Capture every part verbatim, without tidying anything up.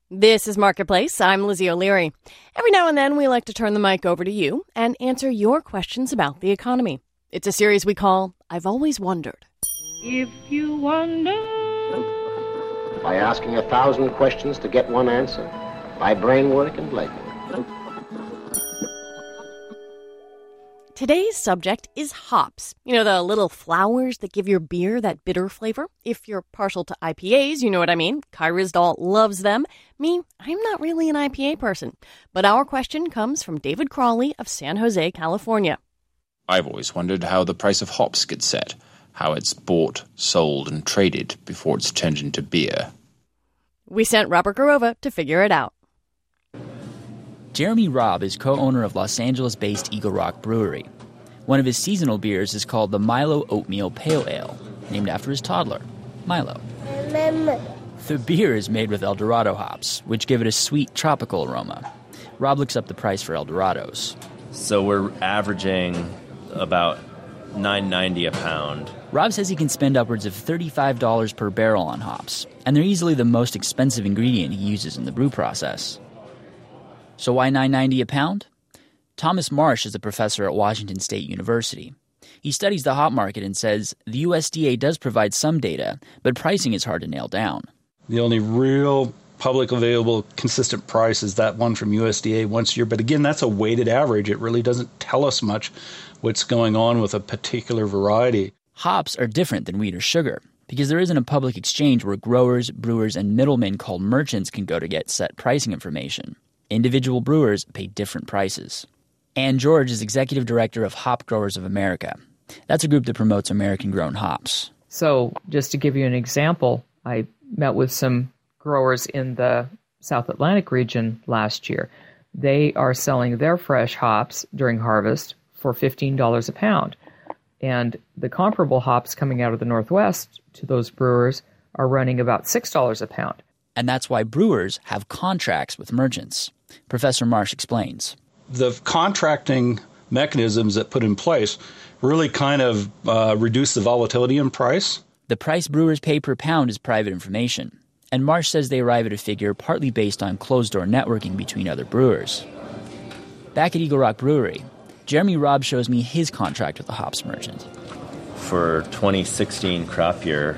This is Marketplace. I'm Lizzie O'Leary. Every now and then, we like to turn the mic over to you and answer your questions about the economy. It's a series we call I've Always Wondered. If you wonder... By asking a thousand questions to get one answer. By brain work and labor. Today's subject is hops. You know, the little flowers that give your beer that bitter flavor? If you're partial to I P As, you know what I mean. Kai Ryssdal loves them. Me, I'm not really an I P A person. But our question comes from David Crawley of San Jose, California. I've always wondered how the price of hops gets set, how it's bought, sold, and traded before it's turned into beer. We sent Robert Garova to figure it out. Jeremy Robb is co-owner of Los Angeles-based Eagle Rock Brewery. One of his seasonal beers is called the Milo Oatmeal Pale Ale, named after his toddler, Milo. The beer is made with El Dorado hops, which give it a sweet tropical aroma. Robb looks up the price for El Dorados. So we're averaging about nine ninety a pound. Robb says he can spend upwards of thirty-five dollars per barrel on hops, and they're easily the most expensive ingredient he uses in the brew process. So why nine ninety a pound? Thomas Marsh is a professor at Washington State University. He studies the hop market and says the U S D A does provide some data, but pricing is hard to nail down. The only real public available consistent price is that one from U S D A once a year. But again, that's a weighted average. It really doesn't tell us much what's going on with a particular variety. Hops are different than wheat or sugar because there isn't a public exchange where growers, brewers, and middlemen called merchants can go to get set pricing information. Individual brewers pay different prices. Ann George is executive director of Hop Growers of America. That's a group that promotes American-grown hops. So just to give you an example, I met with some growers in the South Atlantic region last year. They are selling their fresh hops during harvest for fifteen dollars a pound. And the comparable hops coming out of the Northwest to those brewers are running about six dollars a pound. And that's why brewers have contracts with merchants. Professor Marsh explains. The contracting mechanisms that put in place really kind of uh, reduce the volatility in price. The price brewers pay per pound is private information. And Marsh says they arrive at a figure partly based on closed-door networking between other brewers. Back at Eagle Rock Brewery, Jeremy Robb shows me his contract with the hops merchant. For twenty sixteen crop year,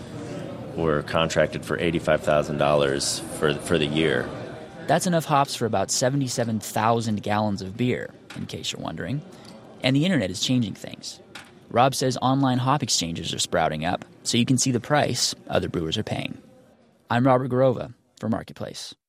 we're contracted for eighty-five thousand dollars for for the year. That's enough hops for about seventy-seven thousand gallons of beer, in case you're wondering. And the internet is changing things. Robb says online hop exchanges are sprouting up, so you can see the price other brewers are paying. I'm Robert Garova for Marketplace.